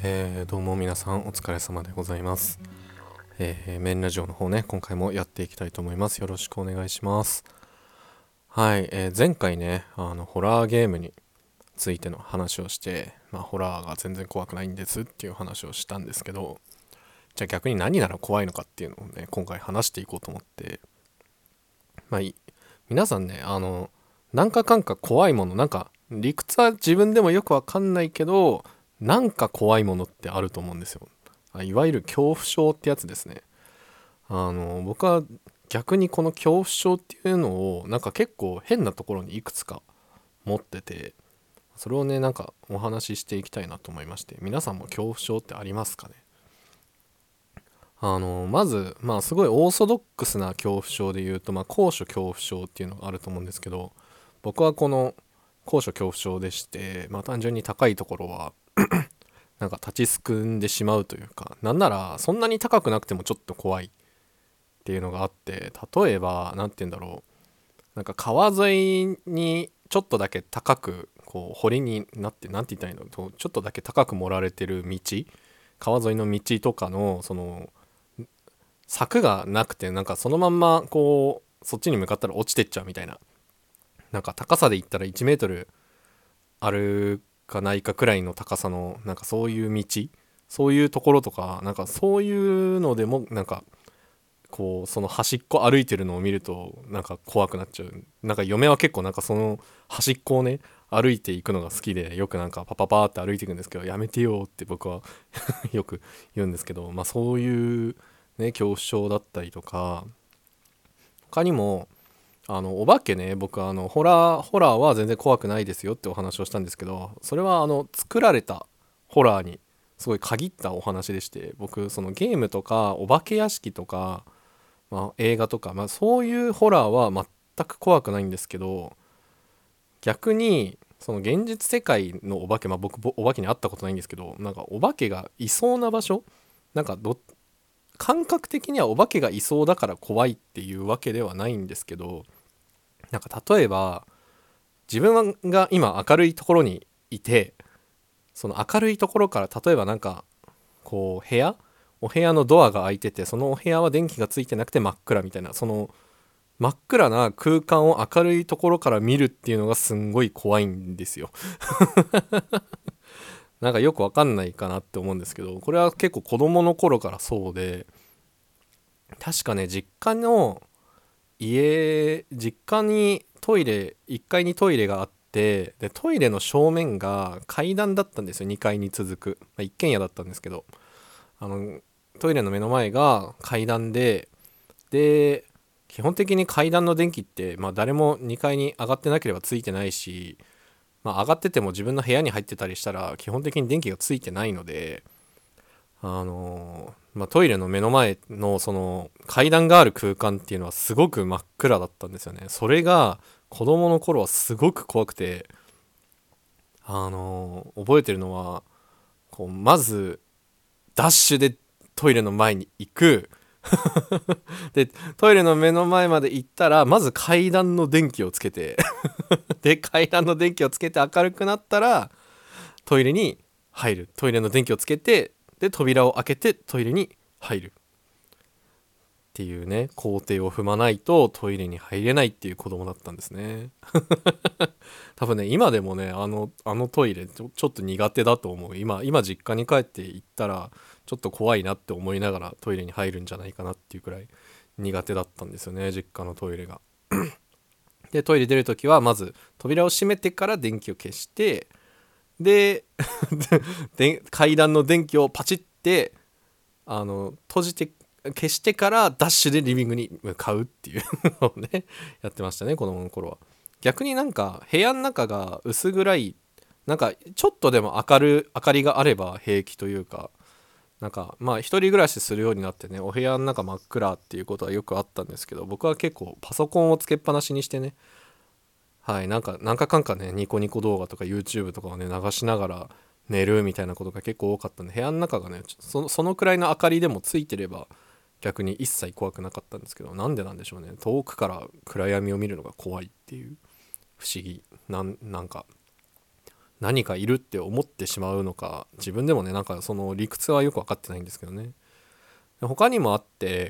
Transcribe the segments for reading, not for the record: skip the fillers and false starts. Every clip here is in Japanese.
どうも皆さんお疲れ様でございます。メインラジオの方ね、今回もやっていきたいと思います。よろしくお願いします。はい、前回ね、ホラーゲームについての話をして、ホラーが全然怖くないんですっていう話をしたんですけど、じゃあ逆に何なら怖いのかっていうのをね、今回話していこうと思って、まあ、い皆さんね、なんかかんか怖いもの、なんか理屈は自分でもよくわかんないけど、なんか怖いものってあると思うんですよ。いわゆる恐怖症ってやつですね。僕は逆にこの恐怖症っていうのをなんか結構変なところにいくつか持ってて、それをねなんかお話ししていきたいなと思いまして、皆さんも恐怖症ってありますかね？まずすごいオーソドックスな恐怖症で言うと、高所恐怖症っていうのがあると思うんですけど、僕はこの高所恐怖症でして、単純に高いところはなんか立ちすくんでしまうというか、なんならそんなに高くなくてもちょっと怖いっていうのがあって、例えば何て言うんだろう、なんか川沿いにちょっとだけ高くこう堀になって、なんて言ったらいいのと、ちょっとだけ高く盛られてる道、川沿いの道とかのその柵がなくて、なんかそのまんまこうそっちに向かったら落ちてっちゃうみたいな、なんか高さで言ったら1メートルあるかないかくらいの高さの、なんかそういう道、そういうところとか、なんかそういうのでもなんかこうその端っこ歩いてるのを見るとなんか怖くなっちゃう。なんか嫁は結構なんかその端っこをね歩いていくのが好きで、よくなんかパパパーって歩いていくんですけど、やめてよって僕はよく言うんですけど、そういうね恐怖症だったりとか、他にもお化けね、僕ホラーは全然怖くないですよってお話をしたんですけど、それは作られたホラーにすごい限ったお話でして、僕そのゲームとかお化け屋敷とか、映画とか、そういうホラーは全く怖くないんですけど、逆にその現実世界のお化け、僕お化けに会ったことないんですけど、なんかお化けがいそうな場所、なんか感覚的にはお化けがいそうだから怖いっていうわけではないんですけど、なんか例えば自分が今明るいところにいて、その明るいところから例えばなんかこうお部屋のドアが開いてて、そのお部屋は電気がついてなくて真っ暗みたいな、その真っ暗な空間を明るいところから見るっていうのがすんごい怖いんですよ。なんかよくわかんないかなって思うんですけど、これは結構子供の頃からそうで、確かね、実家にトイレ、1階にトイレがあって、でトイレの正面が階段だったんですよ。2階に続く、一軒家だったんですけど、あのトイレの目の前が階段で基本的に階段の電気って、誰も2階に上がってなければついてないし、上がってても自分の部屋に入ってたりしたら基本的に電気がついてないので、トイレの目の前のその階段がある空間っていうのはすごく真っ暗だったんですよね。それが子供の頃はすごく怖くて、覚えてるのは、こうまずダッシュでトイレの前に行く。でトイレの目の前まで行ったらまず階段の電気をつけてで階段の電気をつけて明るくなったらトイレに入る。トイレの電気をつけて、で扉を開けてトイレに入るっていうね工程を踏まないとトイレに入れないっていう子供だったんですね。多分ね今でもねあのトイレちょっと苦手だと思う。今実家に帰って行ったらちょっと怖いなって思いながらトイレに入るんじゃないかなっていうくらい苦手だったんですよね、実家のトイレが。でトイレ出るときはまず扉を閉めてから電気を消して、で階段の電気をパチって閉じて消してからダッシュでリビングに向かうっていうのをねやってましたね、子供の頃は。逆になんか部屋の中が薄暗い、なんかちょっとでも明かりがあれば平気というか、なんか一人暮らしするようになってね、お部屋の中真っ暗っていうことはよくあったんですけど、僕は結構パソコンをつけっぱなしにしてね、はい、なんかかんかねニコニコ動画とか YouTube とかをね流しながら寝るみたいなことが結構多かったんで、部屋の中がねそのくらいの明かりでもついてれば逆に一切怖くなかったんですけど、なんでなんでしょうね、遠くから暗闇を見るのが怖いっていう不思議なんか何かいるって思ってしまうのか、自分でもねなんかその理屈はよく分かってないんですけどね。他にもあって、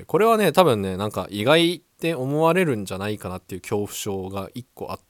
これはね多分ねなんか意外って思われるんじゃないかなっていう恐怖症が一個あって、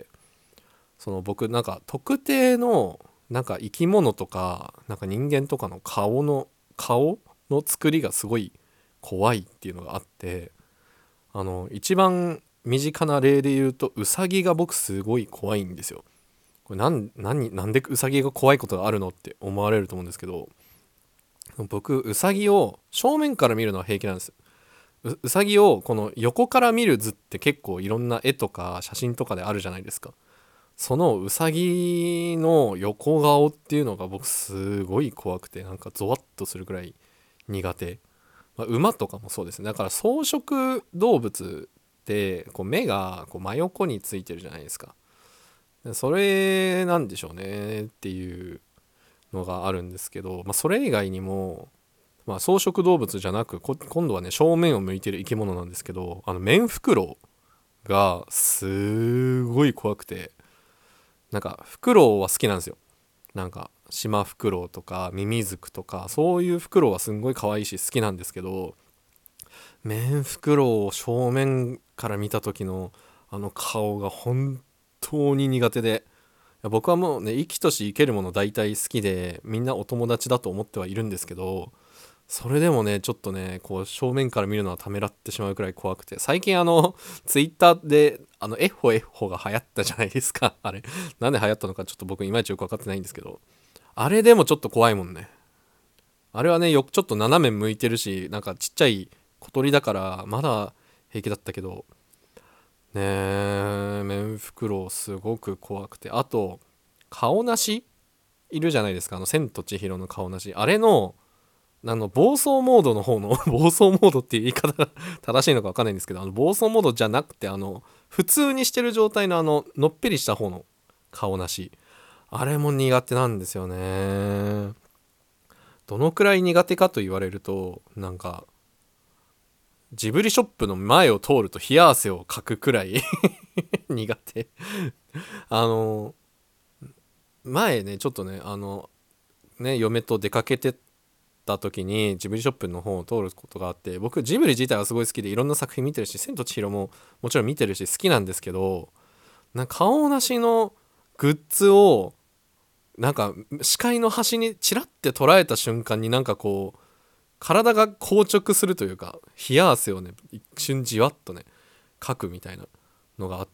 その僕なんか特定のなんか生き物とかなんか人間とかの顔の作りがすごい怖いっていうのがあって、一番身近な例で言うとウサギが僕すごい怖いんですよ。これなんでウサギが怖いことがあるのって思われると思うんですけど、僕ウサギを正面から見るのは平気なんです。ウサギをこの横から見る図って結構いろんな絵とか写真とかであるじゃないですか。そのウサギの横顔っていうのが僕すごい怖くて、なんかゾワッとするくらい苦手。馬とかもそうですね。だから草食動物ってこう目がこう真横についてるじゃないですか。それなんでしょうねっていうのがあるんですけど、それ以外にも、草食動物じゃなく今度はね正面を向いてる生き物なんですけど、メンフクロウがすごい怖くて、なんかフクロウは好きなんですよ。なんかシマフクロウとかミミズクとかそういうフクロウはすんごい可愛いし好きなんですけど、メンフクロウを正面から見た時のあの顔が本当に苦手で、僕はもうね生きとし生けるもの大体好きでみんなお友達だと思ってはいるんですけど、それでもねちょっとねこう正面から見るのはためらってしまうくらい怖くて、最近ツイッターでエッホエッホが流行ったじゃないですか。あれなんで流行ったのかちょっと僕いまいちよく分かってないんですけど、あれでもちょっと怖いもんね。あれはねちょっと斜め向いてるし、なんかちっちゃい小鳥だからまだ平気だったけどねえ、メンフクロウすごく怖くて、あと顔なしいるじゃないですか、千と千尋の顔なし、あれの暴走モードの方の暴走モードっていう言い方が正しいのか分かんないんですけど、暴走モードじゃなくて普通にしてる状態ののっぺりした方の顔なし、あれも苦手なんですよね。どのくらい苦手かと言われると、なんかジブリショップの前を通ると冷や汗をかくくらい苦手。あの前ねちょっとね嫁と出かけてた時にジブリショップの方を通ることがあって、僕ジブリ自体はすごい好きでいろんな作品見てるし、千と千尋ももちろん見てるし好きなんですけど、なんか顔なしのグッズをなんか視界の端にチラッて捉えた瞬間になんかこう体が硬直するというか、冷や汗をね一瞬じわっとねかくみたいなのがあって、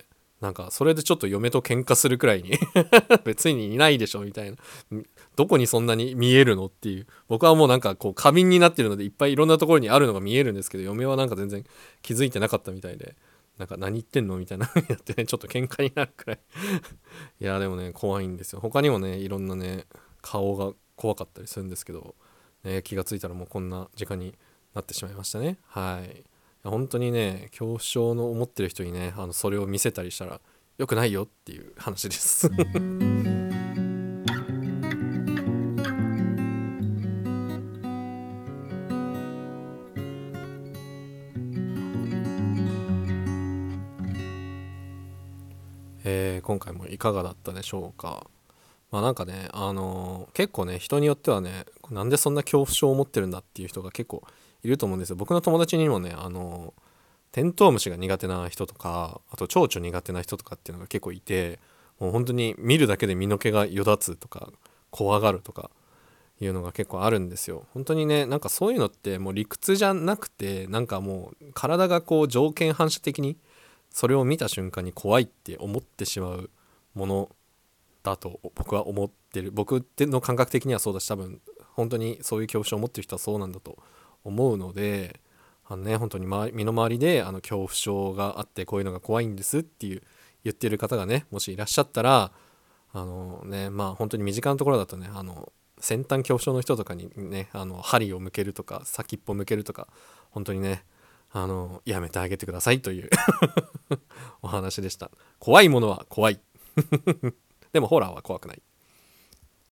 なんかそれでちょっと嫁と喧嘩するくらいに別にいないでしょみたいな、どこにそんなに見えるのっていう、僕はもうなんかこう過敏になってるのでいっぱいいろんなところにあるのが見えるんですけど、嫁はなんか全然気づいてなかったみたいで、なんか何言ってんのみたいなやってねちょっと喧嘩になるくらいいやでもね怖いんですよ。他にもねいろんなね顔が怖かったりするんですけど、気がついたらもうこんな時間になってしまいましたね。はい。本当にね恐怖症の思ってる人にねそれを見せたりしたら良くないよっていう話です今回もいかがだったでしょうか。なんかね結構ね人によってはねなんでそんな恐怖症を持ってるんだっていう人が結構いると思うんですよ。僕の友達にもねテントウムシが苦手な人とか、あと蝶々苦手な人とかっていうのが結構いて、もう本当に見るだけで身の毛がよだつとか怖がるとかいうのが結構あるんですよ。本当にねなんかそういうのってもう理屈じゃなくて、なんかもう体がこう条件反射的にそれを見た瞬間に怖いって思ってしまうものだと僕は思ってる。僕の感覚的にはそうだし、多分本当にそういう恐怖症を持ってる人はそうなんだと思うので、本当に身の回りで恐怖症があってこういうのが怖いんですっていう言ってる方がねもしいらっしゃったら、本当に身近なところだとね先端恐怖症の人とかにね針を向けるとか先っぽ向けるとか本当にねやめてあげてくださいというお話でした。怖いものは怖いでもホラーは怖くない。